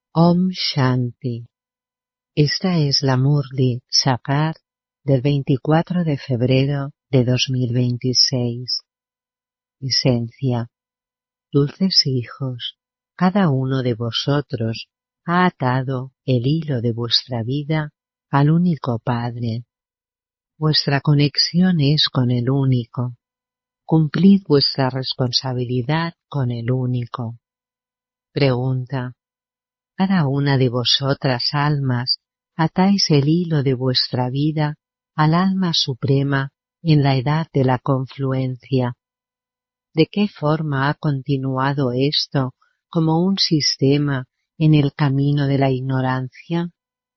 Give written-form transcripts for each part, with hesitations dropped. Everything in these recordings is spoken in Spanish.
Om Shanti. Esta es la Murli Sakar del 24 de febrero de 2026. Esencia. Dulces hijos, cada uno de vosotros ha atado el hilo de vuestra vida al único Padre. Vuestra conexión es con el único. Cumplid vuestra responsabilidad con el único. Pregunta. Cada una de vosotras almas atáis el hilo de vuestra vida al alma suprema en la edad de la confluencia. ¿De qué forma ha continuado esto como un sistema en el camino de la ignorancia?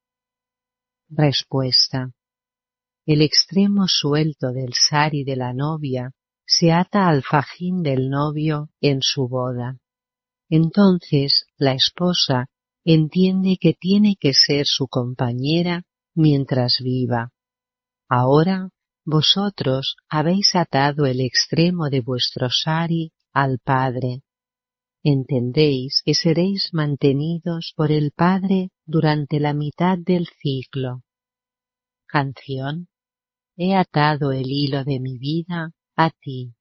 Respuesta. El extremo suelto del sari de la novia se ata al fajín del novio en su boda. Entonces la esposa entiende que tiene que ser su compañera mientras viva. Ahora vosotros habéis atado el extremo de vuestro sari al Padre. Entendéis que seréis mantenidos por el Padre durante la mitad del ciclo. Canción. He atado el hilo de mi vida a ti.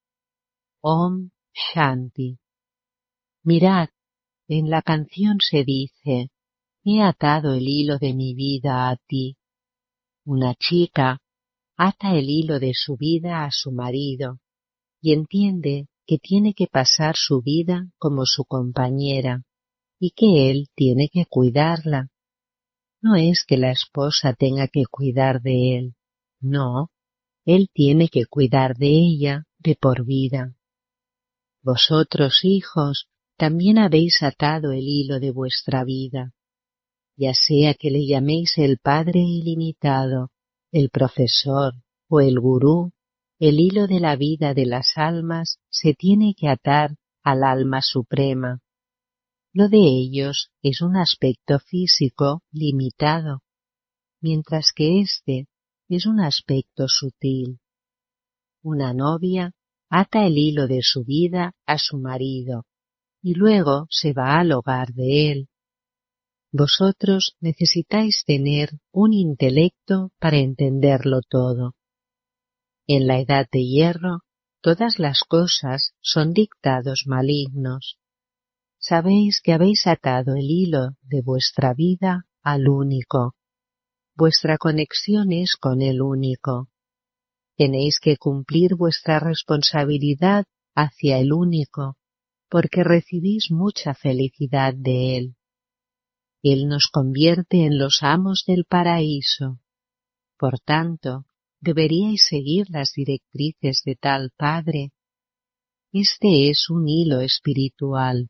Om Shanti. Mirad, en la canción se dice, he atado el hilo de mi vida a ti. Una chica ata el hilo de su vida a su marido y entiende que tiene que pasar su vida como su compañera y que él tiene que cuidarla. No es que la esposa tenga que cuidar de él, no, él tiene que cuidar de ella de por vida. Vosotros, hijos, también habéis atado el hilo de vuestra vida, ya sea que le llaméis el Padre ilimitado, el profesor o el gurú, el hilo de la vida de las almas se tiene que atar al alma suprema. Lo de ellos es un aspecto físico limitado, mientras que este es un aspecto sutil. Una novia ata el hilo de su vida a su marido y luego se va al hogar de él. Vosotros necesitáis tener un intelecto para entenderlo todo. En la edad de hierro, todas las cosas son dictados malignos. Sabéis que habéis atado el hilo de vuestra vida al único. Vuestra conexión es con el único. Tenéis que cumplir vuestra responsabilidad hacia el único, porque recibís mucha felicidad de él. Él nos convierte en los amos del paraíso. Por tanto, deberíais seguir las directrices de tal Padre. Este es un hilo espiritual.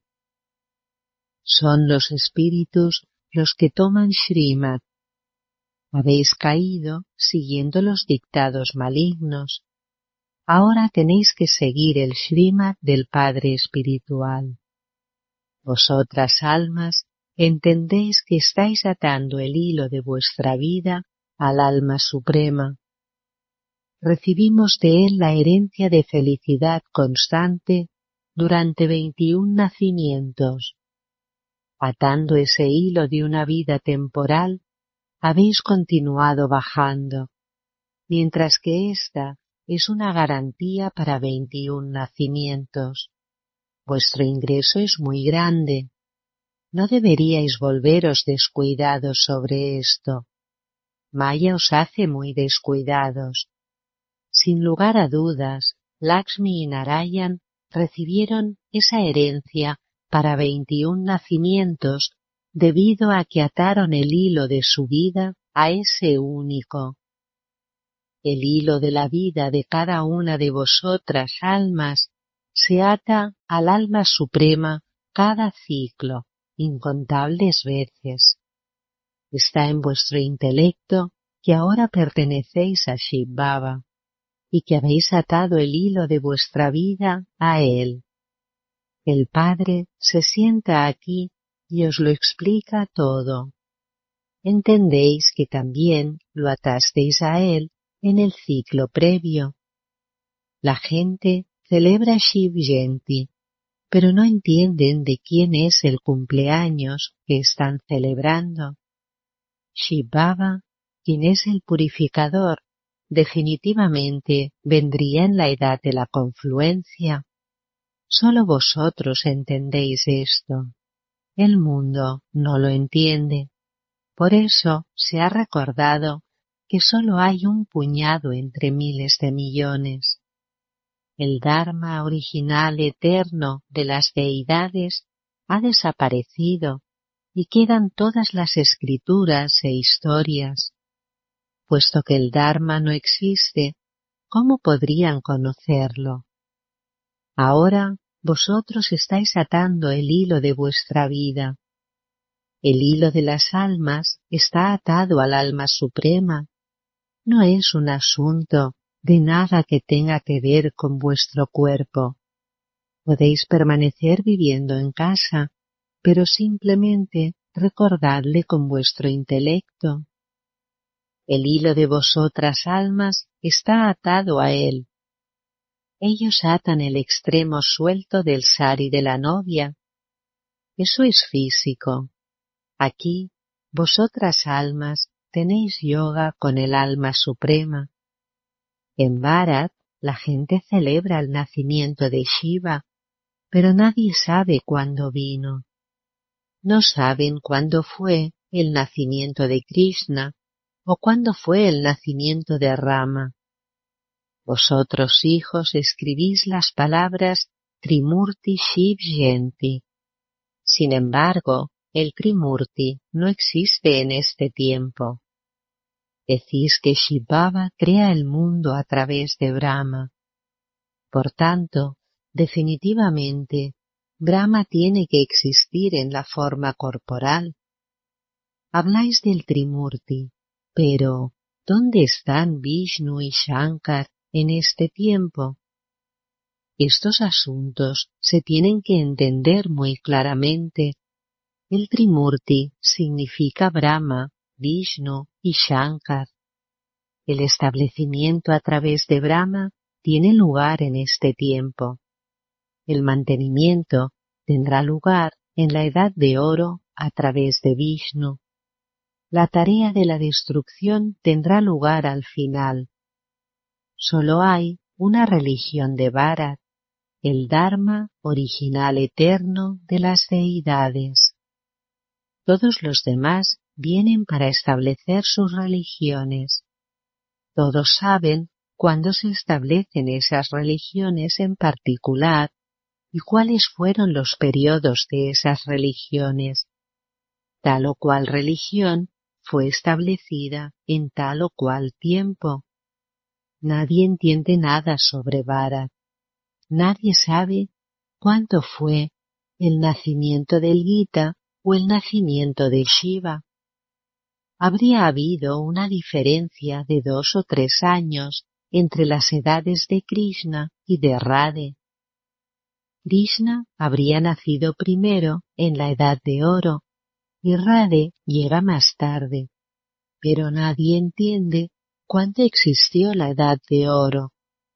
Son los espíritus los que toman Srimad. Habéis caído siguiendo los dictados malignos. Ahora tenéis que seguir el Srimad del Padre espiritual. Vosotras almas, entendéis que estáis atando el hilo de vuestra vida al alma suprema. Recibimos de él la herencia de felicidad constante durante 21 nacimientos. Atando ese hilo de una vida temporal, habéis continuado bajando, mientras que esta es una garantía para 21 nacimientos. Vuestro ingreso es muy grande. No deberíais volveros descuidados sobre esto. Maya os hace muy descuidados. Sin lugar a dudas, Lakshmi y Narayan recibieron esa herencia para 21 nacimientos debido a que ataron el hilo de su vida a ese único. El hilo de la vida de cada una de vosotras almas se ata al alma suprema cada ciclo, incontables veces. Está en vuestro intelecto que ahora pertenecéis a Shiv Baba y que habéis atado el hilo de vuestra vida a él. El Padre se sienta aquí y os lo explica todo. Entendéis que también lo atasteis a él en el ciclo previo. La gente celebra Shiv Jayanti, pero no entienden de quién es el cumpleaños que están celebrando. Shiv Baba, quien es el purificador, definitivamente vendría en la edad de la confluencia. Solo vosotros entendéis esto. El mundo no lo entiende. Por eso se ha recordado que solo hay un puñado entre miles de millones. El Dharma original eterno de las deidades ha desaparecido y quedan todas las escrituras e historias. Puesto que el Dharma no existe, ¿cómo podrían conocerlo? Ahora vosotros estáis atando el hilo de vuestra vida. El hilo de las almas está atado al alma suprema. No es un asunto de nada que tenga que ver con vuestro cuerpo. Podéis permanecer viviendo en casa, pero simplemente recordadle con vuestro intelecto. El hilo de vosotras almas está atado a él. Ellos atan el extremo suelto del sari de la novia. Eso es físico. Aquí, vosotras almas tenéis yoga con el alma suprema. En Bharat, la gente celebra el nacimiento de Shiva, pero nadie sabe cuándo vino. No saben cuándo fue el nacimiento de Krishna o cuándo fue el nacimiento de Rama. Vosotros, hijos, escribís las palabras Trimurti Shiv Jayanti. Sin embargo, el Trimurti no existe en este tiempo. Decís que Shiv Baba crea el mundo a través de Brahma. Por tanto, definitivamente, Brahma tiene que existir en la forma corporal. Habláis del Trimurti, pero ¿dónde están Vishnu y Shankar en este tiempo? Estos asuntos se tienen que entender muy claramente. El Trimurti significa Brahma, Vishnu y Shankar. El establecimiento a través de Brahma tiene lugar en este tiempo. El mantenimiento tendrá lugar en la Edad de Oro a través de Vishnu. La tarea de la destrucción tendrá lugar al final. Solo hay una religión de Bharat, el Dharma original eterno de las deidades. Todos los demás vienen para establecer sus religiones. Todos saben cuándo se establecen esas religiones en particular y cuáles fueron los periodos de esas religiones. Tal o cual religión fue establecida en tal o cual tiempo. Nadie entiende nada sobre Bharat. Nadie sabe cuánto fue el nacimiento del Gita o el nacimiento de Shiva. Habría habido una diferencia de 2 o 3 años entre las edades de Krishna y de Radhe. Krishna habría nacido primero en la Edad de Oro y Radhe llega más tarde, pero nadie entiende cuándo existió la Edad de Oro.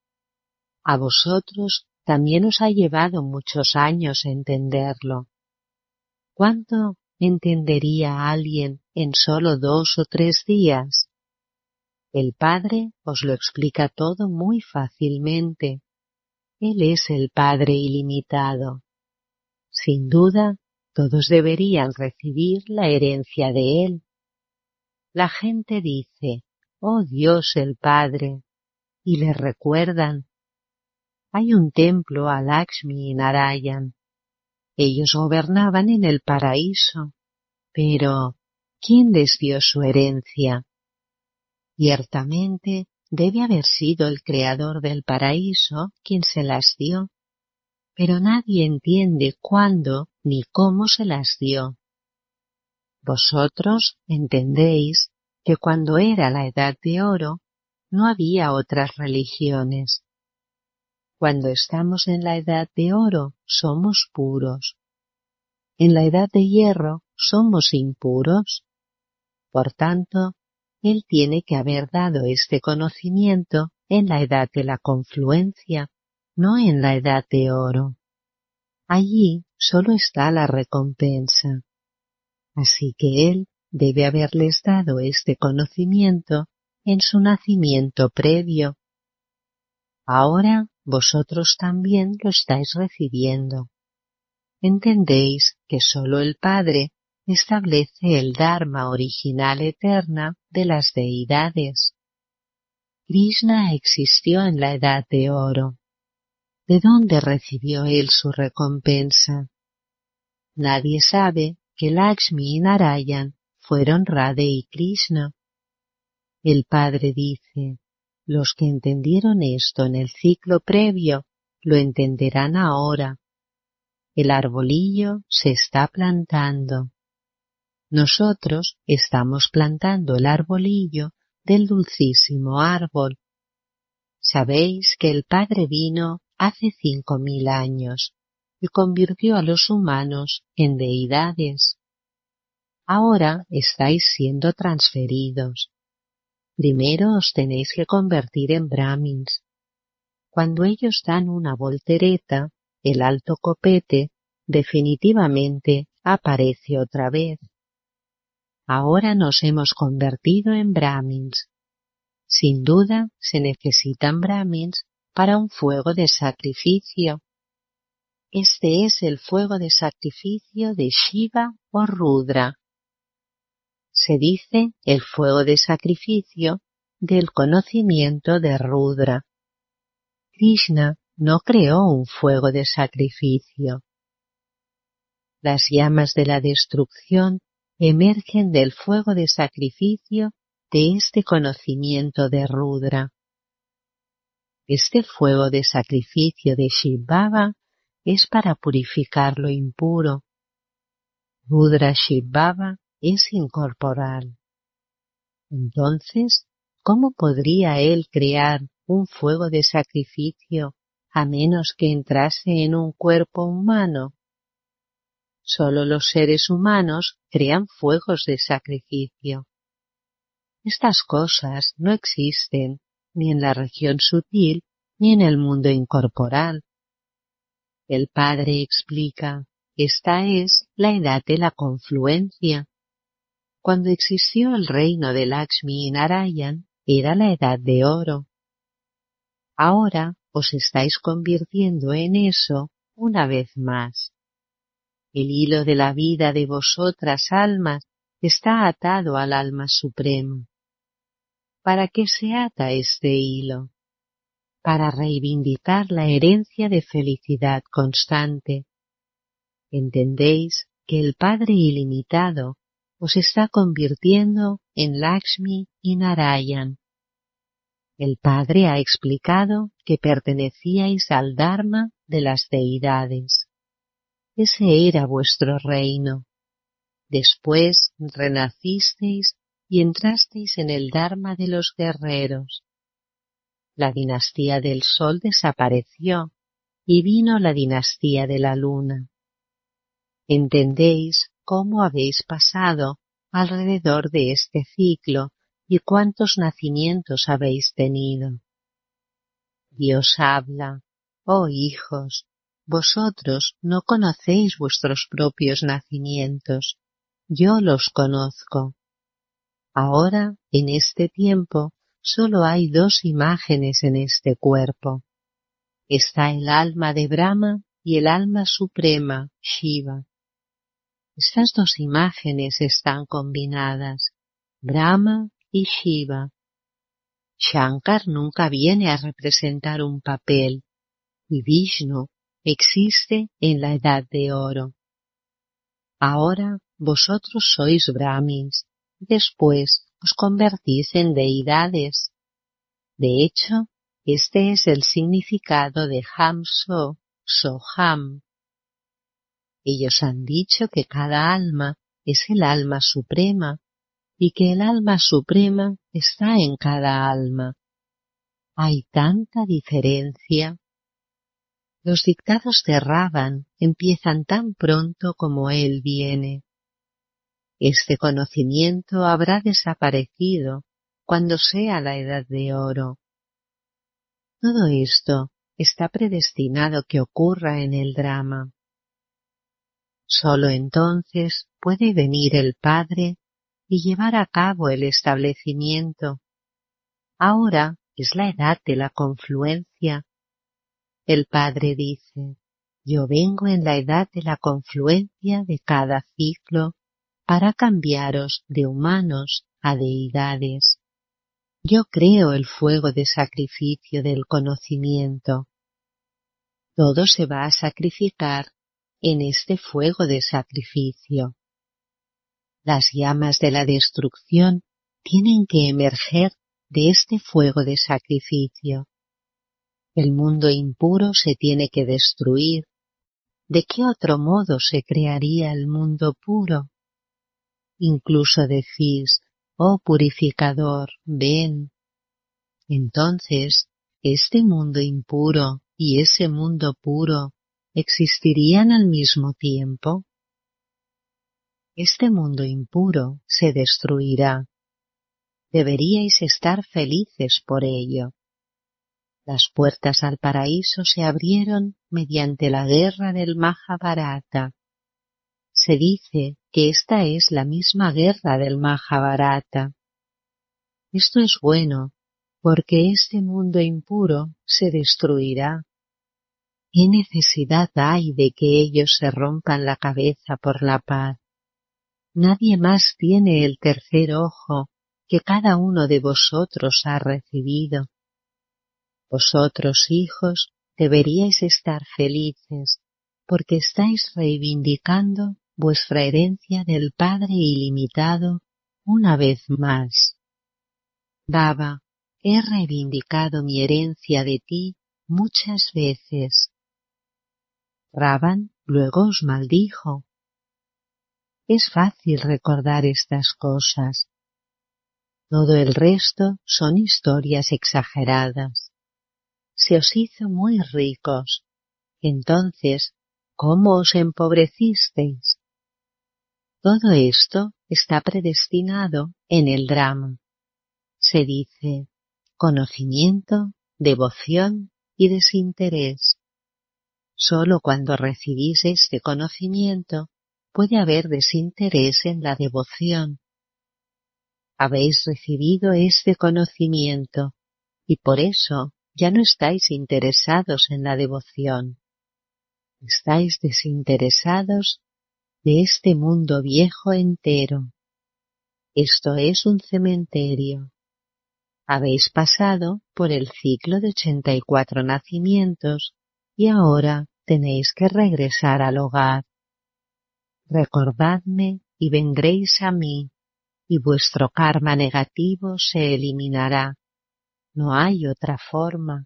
A vosotros también os ha llevado muchos años entenderlo. ¿Cuánto entendería alguien en solo 2 o 3 días? El Padre os lo explica todo muy fácilmente. Él es el Padre ilimitado. Sin duda, todos deberían recibir la herencia de Él. La gente dice, «Oh Dios el Padre», y le recuerdan. Hay un templo a Lakshmi y Narayan. Ellos gobernaban en el paraíso, pero ¿quién les dio su herencia? Ciertamente debe haber sido el creador del paraíso quien se las dio, pero nadie entiende cuándo ni cómo se las dio. Vosotros entendéis que cuando era la Edad de Oro no había otras religiones. Cuando estamos en la Edad de Oro somos puros. En la Edad de Hierro somos impuros. Por tanto, Él tiene que haber dado este conocimiento en la Edad de la Confluencia, no en la Edad de Oro. Allí solo está la recompensa. Así que él debe haberles dado este conocimiento en su nacimiento previo. Ahora vosotros también lo estáis recibiendo. Entendéis que solo el Padre establece el Dharma original eterna de las deidades. Krishna existió en la Edad de Oro. ¿De dónde recibió él su recompensa? Nadie sabe que Lakshmi y Narayan fueron Radha y Krishna. El Padre dice: los que entendieron esto en el ciclo previo, lo entenderán ahora. El arbolillo se está plantando. Nosotros estamos plantando el arbolillo del dulcísimo árbol. Sabéis que el Padre vino hace 5000 años y convirtió a los humanos en deidades. Ahora estáis siendo transferidos. Primero os tenéis que convertir en brahmins. Cuando ellos dan una voltereta, el alto copete definitivamente aparece otra vez. Ahora nos hemos convertido en brahmins. Sin duda se necesitan brahmins para un fuego de sacrificio. Este es el fuego de sacrificio de Shiva o Rudra. Se dice el fuego de sacrificio del conocimiento de Rudra. Krishna no creó un fuego de sacrificio. Las llamas de la destrucción emergen del fuego de sacrificio de este conocimiento de Rudra. Este fuego de sacrificio de Shivbhava es para purificar lo impuro. Rudra Shivbhava es incorporal. Entonces, ¿cómo podría él crear un fuego de sacrificio a menos que entrase en un cuerpo humano? Solo los seres humanos crean fuegos de sacrificio. Estas cosas no existen ni en la región sutil ni en el mundo incorporal. El Padre explica: esta es la edad de la confluencia. Cuando existió el reino de Lakshmi y Narayan, era la Edad de Oro. Ahora os estáis convirtiendo en eso una vez más. El hilo de la vida de vosotras almas está atado al alma suprema. ¿Para qué se ata este hilo? Para reivindicar la herencia de felicidad constante. ¿Entendéis que el Padre ilimitado os está convirtiendo en Lakshmi y Narayan? El Padre ha explicado que pertenecíais al Dharma de las deidades. Ese era vuestro reino. Después renacisteis y entrasteis en el Dharma de los guerreros. La dinastía del Sol desapareció y vino la dinastía de la Luna. ¿Entendéis cómo habéis pasado alrededor de este ciclo y cuántos nacimientos habéis tenido? Dios habla: oh hijos, vosotros no conocéis vuestros propios nacimientos, yo los conozco. Ahora, en este tiempo, solo hay dos imágenes en este cuerpo. Está el alma de Brahma y el alma suprema, Shiva. Estas dos imágenes están combinadas, Brahma y Shiva. Shankar nunca viene a representar un papel, y Vishnu existe en la Edad de Oro. Ahora vosotros sois brahmins, después os convertís en deidades. De hecho, este es el significado de Hamso, Soham. Ellos han dicho que cada alma es el alma suprema y que el alma suprema está en cada alma. Hay tanta diferencia. Los dictados de Ravan empiezan tan pronto como él viene. Este conocimiento habrá desaparecido cuando sea la Edad de Oro. Todo esto está predestinado que ocurra en el drama. Solo entonces puede venir el Padre y llevar a cabo el establecimiento. Ahora es la edad de la confluencia. El Padre dice: yo vengo en la edad de la confluencia de cada ciclo para cambiaros de humanos a deidades. Yo creo el fuego de sacrificio del conocimiento. Todo se va a sacrificar en este fuego de sacrificio. Las llamas de la destrucción tienen que emerger de este fuego de sacrificio. El mundo impuro se tiene que destruir. ¿De qué otro modo se crearía el mundo puro? Incluso decís: oh purificador, ven. Entonces, este mundo impuro y ese mundo puro ¿existirían al mismo tiempo? Este mundo impuro se destruirá. Deberíais estar felices por ello. Las puertas al paraíso se abrieron mediante la guerra del Mahabharata. Se dice que esta es la misma guerra del Mahabharata. Esto es bueno, porque este mundo impuro se destruirá. ¿Qué necesidad hay de que ellos se rompan la cabeza por la paz? Nadie más tiene el tercer ojo que cada uno de vosotros ha recibido. Vosotros, hijos, deberíais estar felices, porque estáis reivindicando vuestra herencia del Padre ilimitado una vez más. Baba, he reivindicado mi herencia de ti muchas veces. Ravan luego os maldijo. Es fácil recordar estas cosas. Todo el resto son historias exageradas. Se os hizo muy ricos. Entonces, ¿cómo os empobrecisteis? Todo esto está predestinado en el drama. Se dice: conocimiento, devoción y desinterés. Solo cuando recibís este conocimiento puede haber desinterés en la devoción. Habéis recibido este conocimiento y por eso ya no estáis interesados en la devoción. Estáis desinteresados de este mundo viejo entero. Esto es un cementerio. Habéis pasado por el ciclo de 84 nacimientos y ahora tenéis que regresar al hogar. Recordadme y vendréis a mí, y vuestro karma negativo se eliminará. No hay otra forma.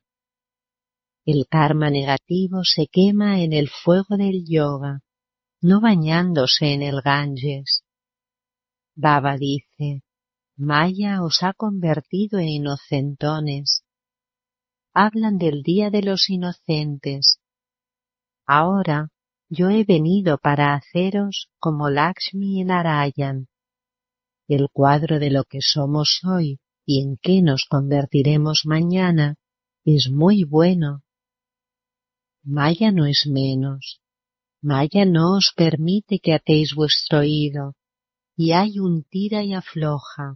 El karma negativo se quema en el fuego del yoga, no bañándose en el Ganges. Baba dice: Maya os ha convertido en inocentones. Hablan del día de los inocentes. Ahora yo he venido para haceros como Lakshmi y Narayan. El cuadro de lo que somos hoy y en qué nos convertiremos mañana es muy bueno. Maya no es menos. Maya no os permite que atéis vuestro oído, y hay un tira y afloja.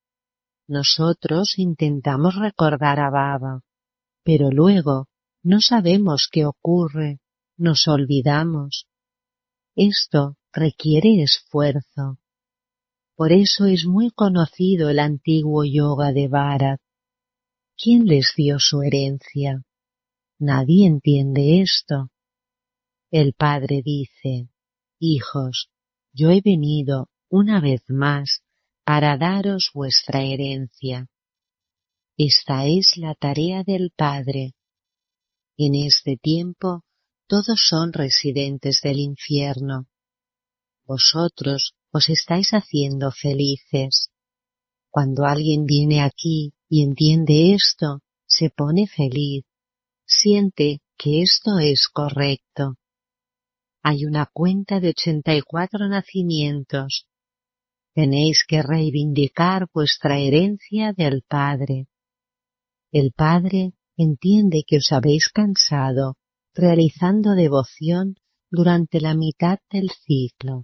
Nosotros intentamos recordar a Baba, pero luego no sabemos qué ocurre, nos olvidamos. Esto requiere esfuerzo. Por eso es muy conocido el antiguo yoga de Bharat. ¿Quién les dio su herencia? Nadie entiende esto. El Padre dice: hijos, yo he venido una vez más para daros vuestra herencia. Esta es la tarea del Padre. En este tiempo todos son residentes del infierno. Vosotros os estáis haciendo felices. Cuando alguien viene aquí y entiende esto, se pone feliz. Siente que esto es correcto. Hay una cuenta de 84 nacimientos. Tenéis que reivindicar vuestra herencia del Padre. El Padre entiende que os habéis cansado realizando devoción durante la mitad del ciclo.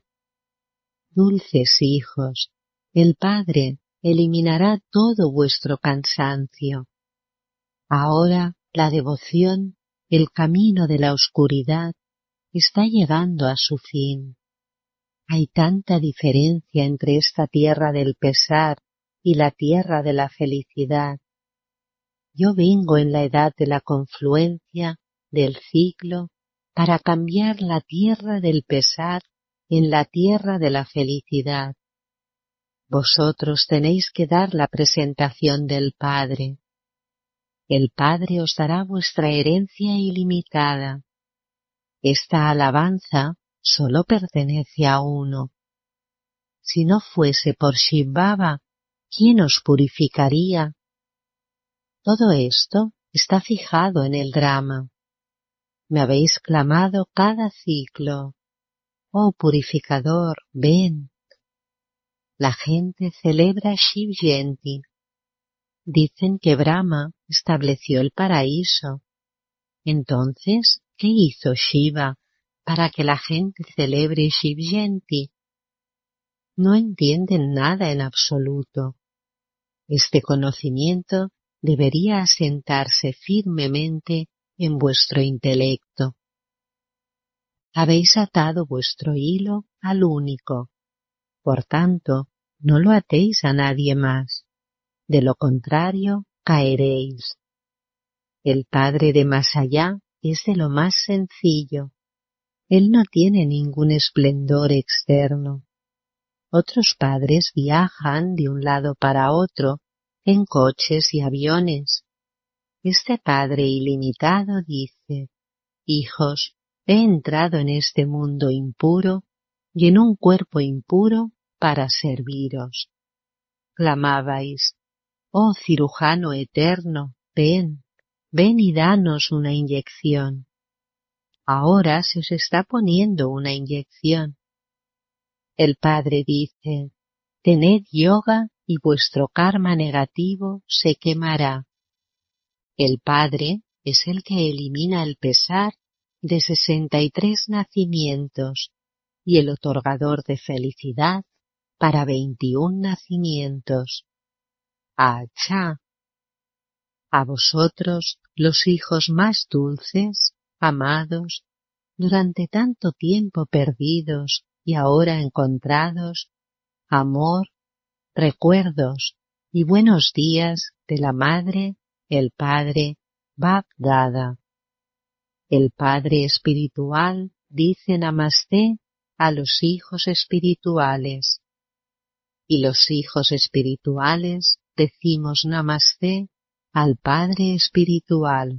Dulces hijos, el Padre eliminará todo vuestro cansancio. Ahora la devoción, el camino de la oscuridad, está llegando a su fin. Hay tanta diferencia entre esta tierra del pesar y la tierra de la felicidad. Yo vengo en la edad de la confluencia, del ciclo, para cambiar la tierra del pesar en la tierra de la felicidad. Vosotros tenéis que dar la presentación del Padre. El Padre os dará vuestra herencia ilimitada. Esta alabanza solo pertenece a uno. Si no fuese por Shiv Baba, ¿quién os purificaría? Todo esto está fijado en el drama. Me habéis clamado cada ciclo. Oh purificador, ven. La gente celebra Shiv Jayanti. Dicen que Brahma estableció el paraíso. Entonces, ¿qué hizo Shiva para que la gente celebre Shiv Jayanti? No entienden nada en absoluto. Este conocimiento debería asentarse firmemente en vuestro intelecto. Habéis atado vuestro hilo al único. Por tanto, no lo atéis a nadie más. De lo contrario, caeréis. El Padre de más allá es de lo más sencillo. Él no tiene ningún esplendor externo. Otros padres viajan de un lado para otro en coches y aviones. Este Padre ilimitado dice: hijos, he entrado en este mundo impuro y en un cuerpo impuro para serviros. Clamabais: oh cirujano eterno, ven y danos una inyección. Ahora se os está poniendo una inyección. El Padre dice: tened yoga y vuestro karma negativo se quemará. El Padre es el que elimina el pesar de 63 nacimientos y el otorgador de felicidad para 21 nacimientos. ¡Achá! A vosotros, los hijos más dulces, amados, durante tanto tiempo perdidos y ahora encontrados, amor, recuerdos y buenos días de la Madre, el Padre, Bab Dada. El Padre espiritual dice Namasté a los hijos espirituales, y los hijos espirituales decimos Namasté al Padre espiritual.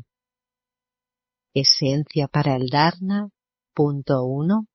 Esencia para el Dharma, punto 1.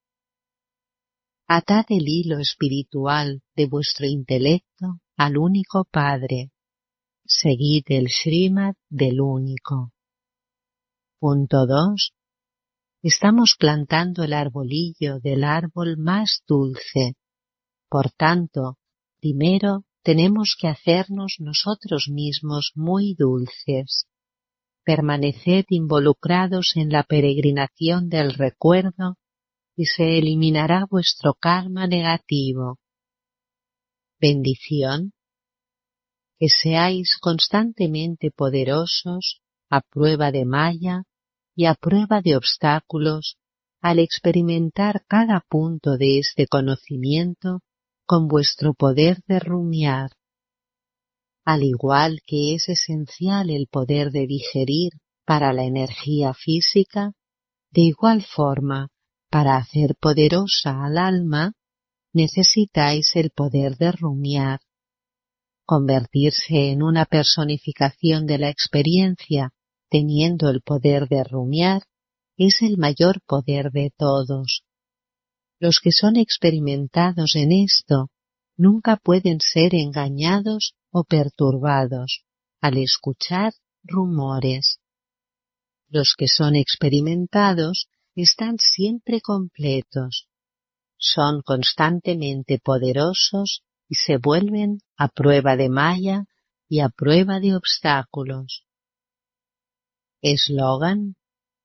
Atad el hilo espiritual de vuestro intelecto al único Padre. Seguid el Srimad del único. Punto 2. Estamos plantando el arbolillo del árbol más dulce. Por tanto, primero tenemos que hacernos nosotros mismos muy dulces. Permaneced involucrados en la peregrinación del recuerdo y se eliminará vuestro karma negativo. Bendición. Que seáis constantemente poderosos, a prueba de maya y a prueba de obstáculos, al experimentar cada punto de este conocimiento con vuestro poder de rumiar. Al igual que es esencial el poder de digerir para la energía física, de igual forma, para hacer poderosa al alma, necesitáis el poder de rumiar. Convertirse en una personificación de la experiencia teniendo el poder de rumiar es el mayor poder de todos. Los que son experimentados en esto nunca pueden ser engañados o perturbados al escuchar rumores. Los que son experimentados están siempre completos. Son constantemente poderosos y se vuelven a prueba de maya y a prueba de obstáculos. Eslogan: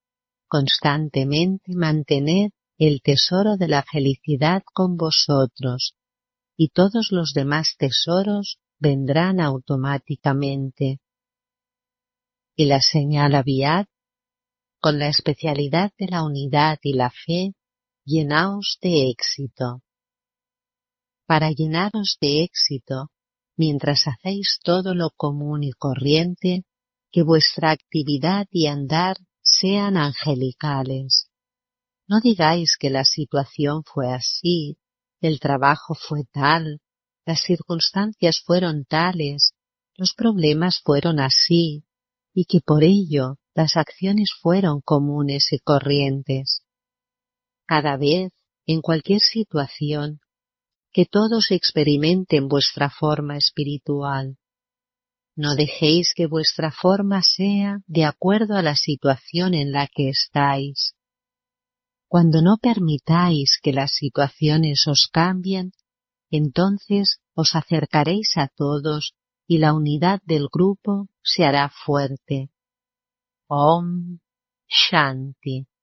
constantemente mantened el tesoro de la felicidad con vosotros, y todos los demás tesoros vendrán automáticamente. Y la señal Aviad, con la especialidad de la unidad y la fe, llenaos de éxito. Para llenaros de éxito, mientras hacéis todo lo común y corriente, que vuestra actividad y andar sean angelicales. No digáis que la situación fue así, el trabajo fue tal, las circunstancias fueron tales, los problemas fueron así, y que por ello las acciones fueron comunes y corrientes. Cada vez, en cualquier situación, que todos experimenten vuestra forma espiritual. No dejéis que vuestra forma sea de acuerdo a la situación en la que estáis. Cuando no permitáis que las situaciones os cambien, entonces os acercaréis a todos y la unidad del grupo se hará fuerte. Om Shanti.